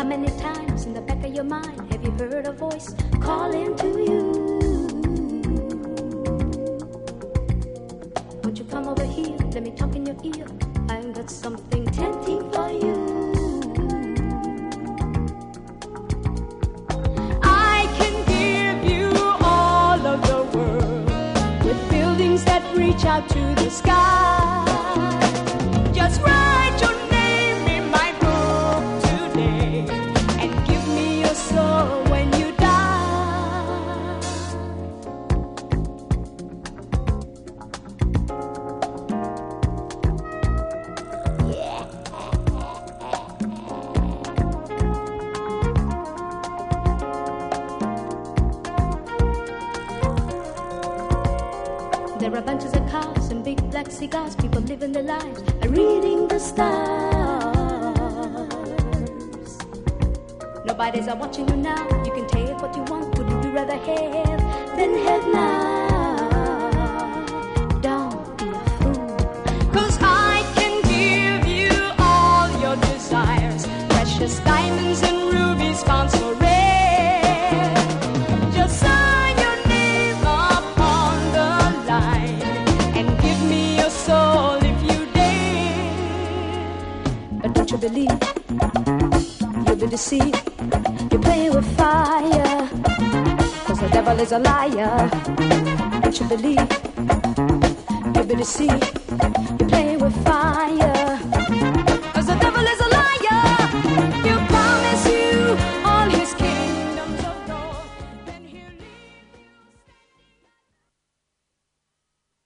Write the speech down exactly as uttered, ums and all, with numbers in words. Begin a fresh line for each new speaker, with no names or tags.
many times in the back of your mind have you heard a voice calling to you? Won't you come over here? Let me talk in your ear. I've got something tempting for you. I can give you all of the world with buildings that reach out to the sky. Just write your name in my book today and give me your soul when you die. Yeah. There are bunches of cars and big black cigars. People living their lives and reading the stars. Nobody's out watching you now. You can take what you want. Would you rather have than have now? Don't be a fool, 'cause I can give you all your desires. Precious diamonds and rubies found so rare. Just sign your name upon the line and give me your soul if you dare. But don't you believe you'll be deceived? You play with fire, 'cause the devil is a liar. Don't you believe you'll be deceived? You play with fire,